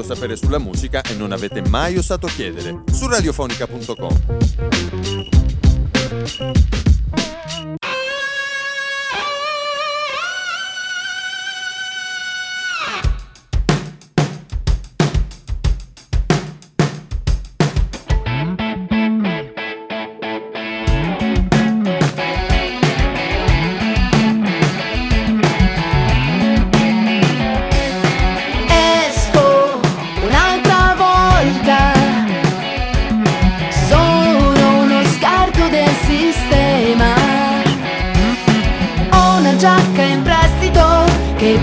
sapere sulla musica e non avete mai osato chiedere, su radiofonica.com. Giacca in prestito che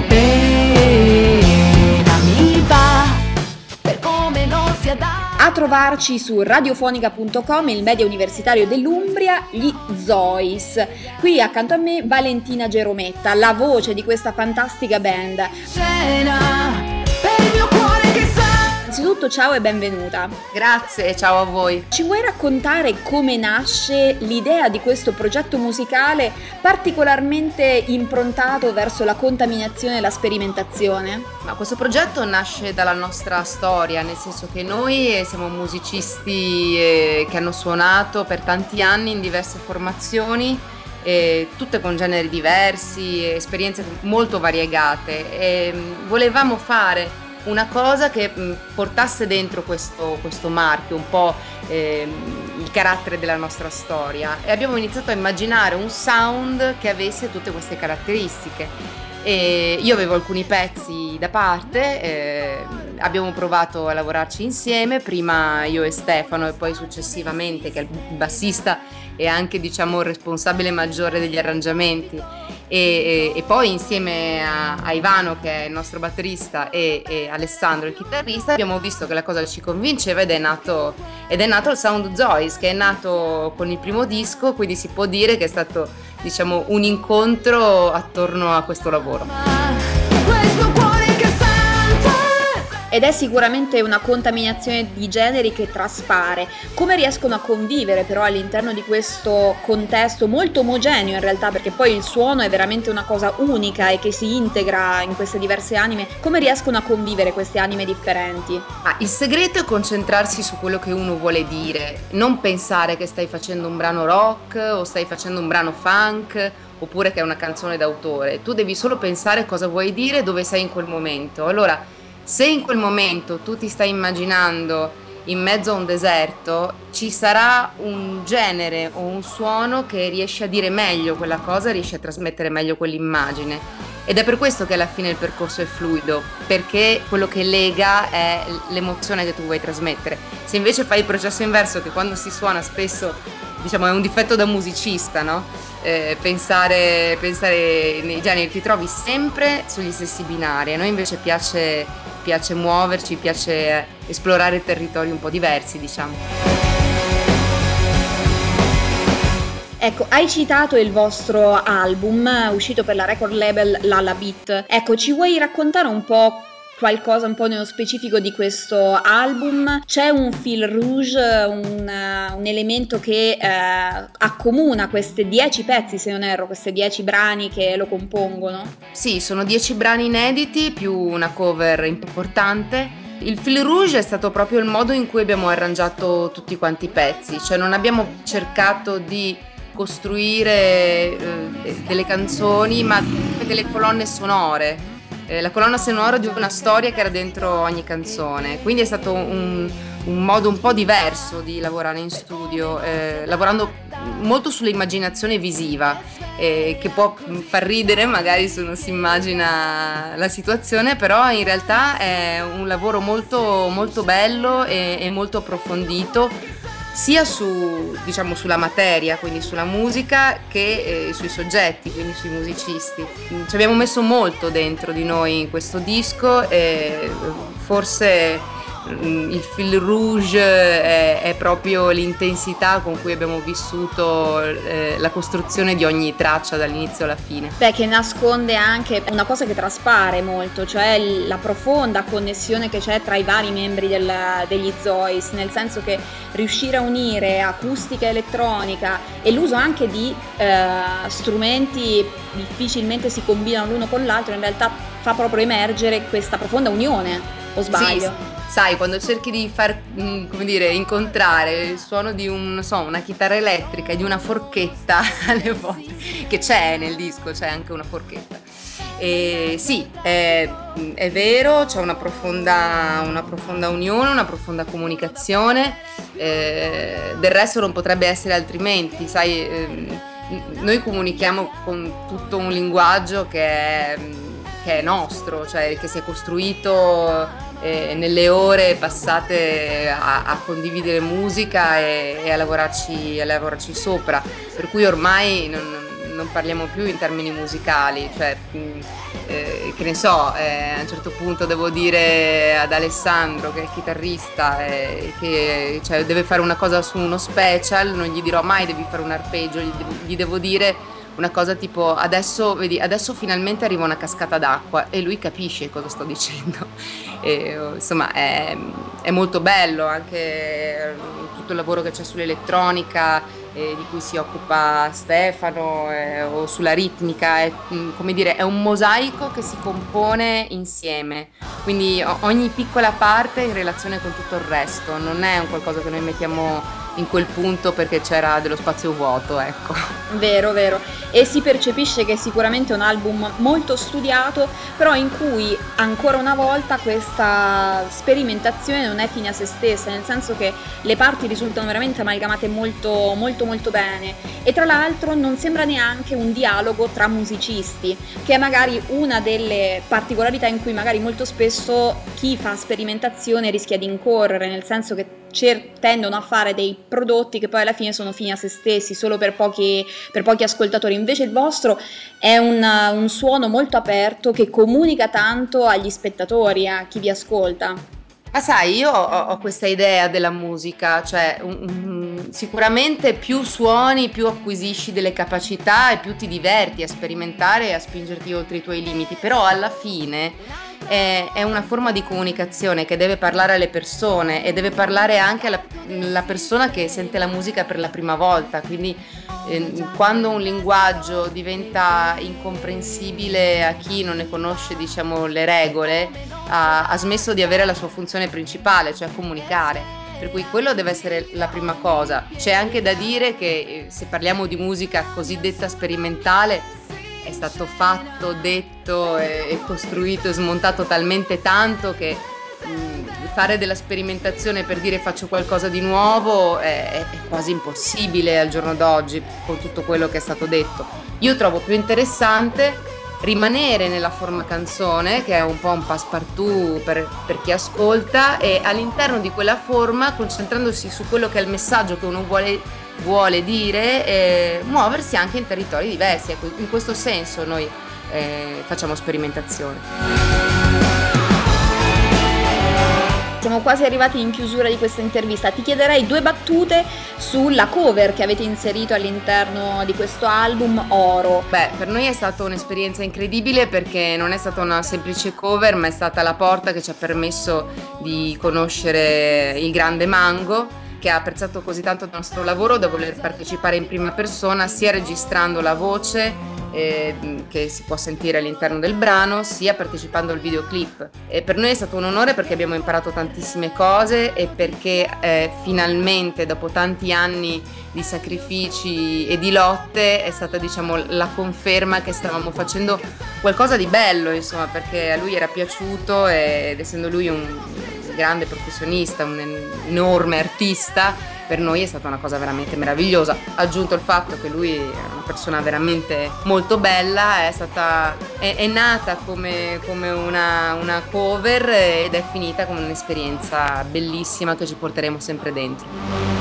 pena mi fa per come non si adatta. A trovarci su radiofonica.com, il media universitario dell'Umbria, gli Zois. Qui accanto a me Valentina Gerometta, la voce di questa fantastica band. Cena per il mio cuore che sa. Innanzitutto ciao e benvenuta. Grazie, ciao a voi. Ci vuoi raccontare come nasce l'idea di questo progetto musicale particolarmente improntato verso la contaminazione e la sperimentazione? Ma questo progetto nasce dalla nostra storia, nel senso che noi siamo musicisti che hanno suonato per tanti anni in diverse formazioni, tutte con generi diversi, esperienze molto variegate, e volevamo fare una cosa che portasse dentro questo marchio, un po' il carattere della nostra storia, e abbiamo iniziato a immaginare un sound che avesse tutte queste caratteristiche. E io avevo alcuni pezzi da parte, abbiamo provato a lavorarci insieme, prima io e Stefano e poi successivamente, che è il bassista e anche diciamo il responsabile maggiore degli arrangiamenti, e poi insieme a Ivano, che è il nostro batterista, e Alessandro il chitarrista, abbiamo visto che la cosa ci convinceva ed è nato il Sound Zois, che è nato con il primo disco, quindi si può dire che è stato diciamo un incontro attorno a questo lavoro. Questo cuore che sente. Ed è sicuramente una contaminazione di generi che traspare. Come riescono a convivere però all'interno di questo contesto molto omogeneo in realtà, perché poi il suono è veramente una cosa unica e che si integra in queste diverse anime, come riescono a convivere queste anime differenti? Il segreto è concentrarsi su quello che uno vuole dire, non pensare che stai facendo un brano rock o stai facendo un brano funk oppure che è una canzone d'autore. Tu devi solo pensare cosa vuoi dire, dove sei in quel momento. Allora, se in quel momento tu ti stai immaginando in mezzo a un deserto, ci sarà un genere o un suono che riesce a dire meglio quella cosa, riesce a trasmettere meglio quell'immagine. Ed è per questo che alla fine il percorso è fluido, perché quello che lega è l'emozione che tu vuoi trasmettere. Se invece fai il processo inverso, che quando si suona spesso, diciamo, è un difetto da musicista, no? Pensare nei generi, ti trovi sempre sugli stessi binari. A noi invece piace muoverci, piace esplorare territori un po' diversi, diciamo. Ecco, hai citato il vostro album uscito per la record label Lala Beat. Ecco, ci vuoi raccontare un po' qualcosa un po' nello specifico di questo album? C'è un fil rouge, un elemento che accomuna queste 10 pezzi, se non erro, queste 10 brani che lo compongono? Sì, sono 10 brani inediti più una cover importante. Il fil rouge è stato proprio il modo in cui abbiamo arrangiato tutti quanti i pezzi, cioè non abbiamo cercato di costruire delle canzoni, ma delle colonne sonore. La colonna sonora di una storia che era dentro ogni canzone, quindi è stato un modo un po' diverso di lavorare in studio, lavorando molto sull'immaginazione visiva, che può far ridere magari se non si immagina la situazione, però in realtà è un lavoro molto, molto bello e molto approfondito, sia sulla materia, quindi sulla musica, che sui soggetti, quindi sui musicisti. Ci abbiamo messo molto dentro di noi in questo disco e forse il fil rouge è proprio l'intensità con cui abbiamo vissuto la costruzione di ogni traccia dall'inizio alla fine. Beh, che nasconde anche una cosa che traspare molto, cioè la profonda connessione che c'è tra i vari membri degli Zois, nel senso che riuscire a unire acustica e elettronica e l'uso anche di strumenti difficilmente si combinano l'uno con l'altro, in realtà fa proprio emergere questa profonda unione, o sbaglio? Sì, sai, quando cerchi di far, come dire, incontrare il suono di una chitarra elettrica e di una forchetta alle volte, che c'è nel disco, c'è anche una forchetta. E sì, è vero, c'è una profonda unione, una profonda comunicazione, del resto non potrebbe essere altrimenti, sai, noi comunichiamo con tutto un linguaggio che è nostro, cioè che si è costruito nelle ore passate a condividere musica e a lavorarci sopra, per cui ormai non parliamo più in termini musicali, cioè che ne so, a un certo punto devo dire ad Alessandro, che è il chitarrista, che cioè, deve fare una cosa su uno special, non gli dirò mai devi fare un arpeggio, gli devo dire una cosa tipo adesso finalmente arriva una cascata d'acqua, e lui capisce cosa sto dicendo. Insomma è molto bello anche tutto il lavoro che c'è sull'elettronica, di cui si occupa Stefano, o sulla ritmica, è, come dire, è un mosaico che si compone insieme, quindi ogni piccola parte in relazione con tutto il resto, non è un qualcosa che noi mettiamo in quel punto perché c'era dello spazio vuoto, ecco. Vero, vero. E si percepisce che è sicuramente un album molto studiato, però in cui ancora una volta questa sperimentazione non è fine a se stessa, nel senso che le parti risultano veramente amalgamate molto molto molto bene, e tra l'altro non sembra neanche un dialogo tra musicisti, che è magari una delle particolarità in cui magari molto spesso chi fa sperimentazione rischia di incorrere, nel senso che tendono a fare dei prodotti che poi alla fine sono fini a se stessi, solo per pochi ascoltatori. Invece il vostro è un suono molto aperto che comunica tanto agli spettatori, a chi vi ascolta. Ma sai, io ho questa idea della musica, cioè sicuramente più suoni, più acquisisci delle capacità e più ti diverti a sperimentare e a spingerti oltre i tuoi limiti, però alla fine è una forma di comunicazione che deve parlare alle persone e deve parlare anche alla persona che sente la musica per la prima volta, quindi quando un linguaggio diventa incomprensibile a chi non ne conosce, diciamo, le regole, ha smesso di avere la sua funzione principale, cioè comunicare. Per cui quello deve essere la prima cosa. C'è anche da dire che se parliamo di musica cosiddetta sperimentale, è stato fatto, detto e costruito e smontato talmente tanto che fare della sperimentazione per dire faccio qualcosa di nuovo è quasi impossibile al giorno d'oggi, con tutto quello che è stato detto. Io trovo più interessante rimanere nella forma canzone, che è un po' un passepartout per chi ascolta, e all'interno di quella forma, concentrandosi su quello che è il messaggio che uno vuole dire, e muoversi anche in territori diversi. Ecco, in questo senso noi facciamo sperimentazione. Siamo quasi arrivati in chiusura di questa intervista. Ti chiederei 2 battute sulla cover che avete inserito all'interno di questo album, Oro. Beh, per noi è stata un'esperienza incredibile, perché non è stata una semplice cover, ma è stata la porta che ci ha permesso di conoscere il grande Mango, che ha apprezzato così tanto il nostro lavoro da voler partecipare in prima persona, sia registrando la voce che si può sentire all'interno del brano, sia partecipando al videoclip. E per noi è stato un onore, perché abbiamo imparato tantissime cose e perché finalmente, dopo tanti anni di sacrifici e di lotte, è stata, diciamo, la conferma che stavamo facendo qualcosa di bello, insomma, perché a lui era piaciuto, ed essendo lui un grande professionista, un enorme artista, per noi è stata una cosa veramente meravigliosa. Aggiunto il fatto che lui è una persona veramente molto bella, è nata come una cover ed è finita come un'esperienza bellissima che ci porteremo sempre dentro.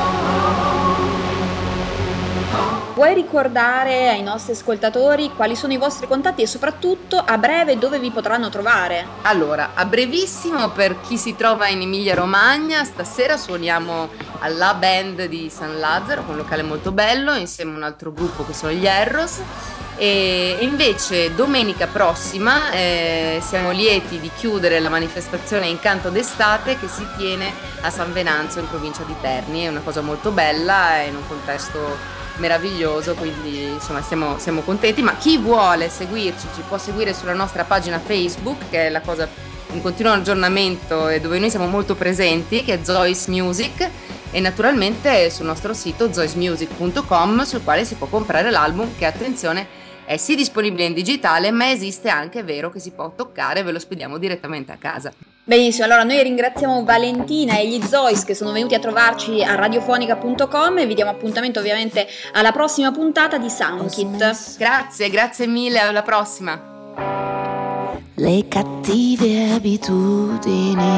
Vuoi ricordare ai nostri ascoltatori quali sono i vostri contatti e soprattutto a breve dove vi potranno trovare? Allora, a brevissimo, per chi si trova in Emilia Romagna, stasera suoniamo alla Band di San Lazzaro, con un locale molto bello, insieme a un altro gruppo che sono gli Erros. E invece domenica prossima siamo lieti di chiudere la manifestazione Incanto d'estate che si tiene a San Venanzio in provincia di Terni. È una cosa molto bella in un contesto meraviglioso, quindi insomma siamo contenti. Ma chi vuole seguirci ci può seguire sulla nostra pagina Facebook, che è la cosa in continuo aggiornamento e dove noi siamo molto presenti, che è Zois Music, e naturalmente sul nostro sito zoismusic.com, sul quale si può comprare l'album, che attenzione è sì disponibile in digitale, ma esiste anche, è vero, che si può toccare, ve lo spediamo direttamente a casa. Benissimo, allora noi ringraziamo Valentina e gli Zois che sono venuti a trovarci a radiofonica.com e vi diamo appuntamento ovviamente alla prossima puntata di Soundkit. Grazie mille, alla prossima. Le cattive abitudini,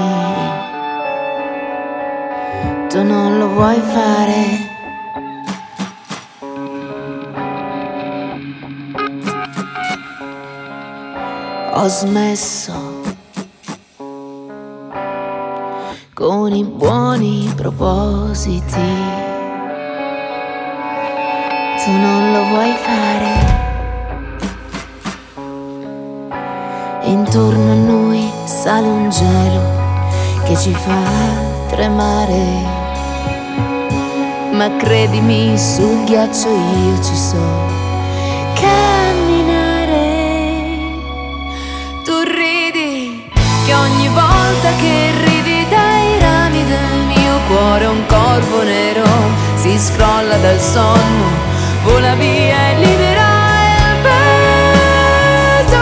tu non lo vuoi fare. Ho smesso con i buoni propositi, tu non lo vuoi fare. Intorno a noi sale un gelo che ci fa tremare, ma credimi, sul ghiaccio io ci so camminare. Tu ridi che ogni volta che ridi dai rami del mio cuore un corvo nero si scrolla dal sonno, vola via e libera il peso.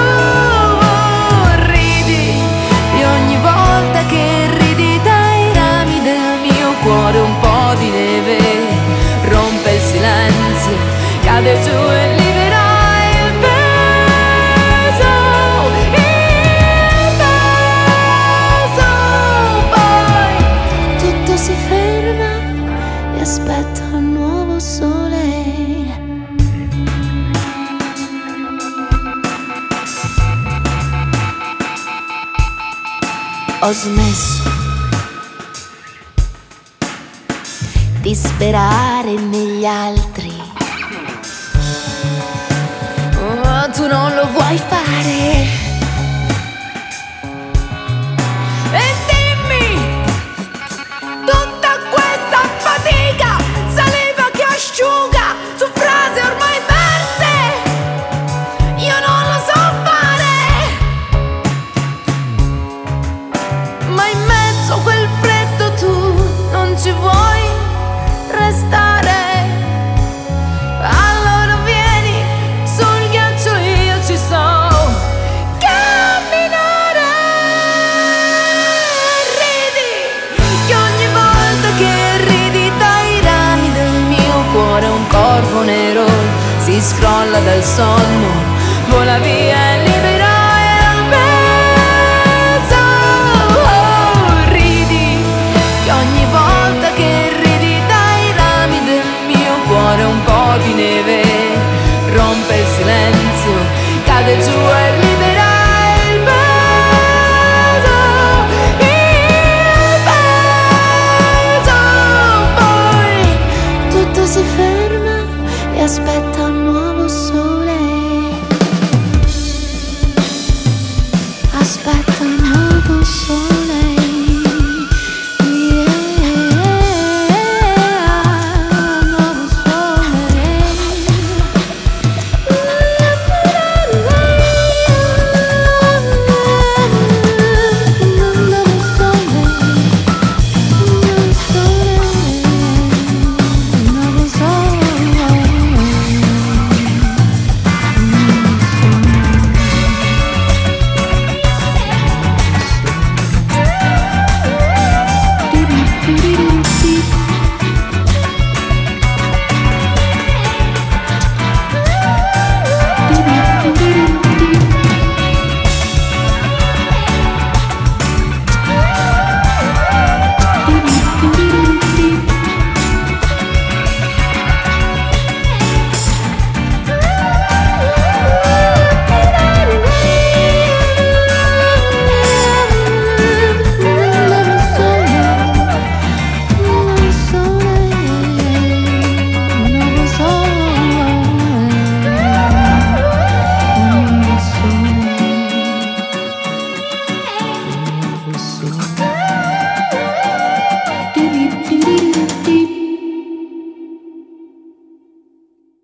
Ridi e ogni volta che ridi dai rami del mio cuore un po' di neve rompe il silenzio, cade giù e libera il peso. Il peso. Poi tutto si ferma e aspetta un nuovo sole. Ho smesso di sperare negli altri. Oh, tu non lo vuoi fare. E dimmi, tutta questa fatica, saliva che asciuga su frasi ormai perse, io non lo so fare. Ma in mezzo a quel freddo tu non ci vuoi restare. Allora vieni sul ghiaccio, io ci so camminare. Ridi che ogni volta che ridi dai rami del mio cuore un corvo nero si scrolla dal sonno, vola via e